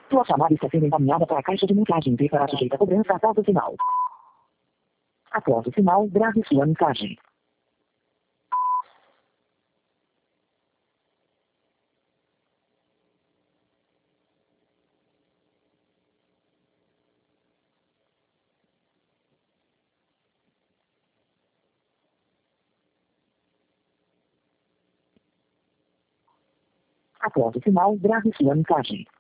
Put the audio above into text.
Sua chamada está sendo encaminhada para a caixa de mensagem e será sujeita a cobrança após o sinal. Após o sinal, grave sua mensagem. Após o sinal, grave sua mensagem.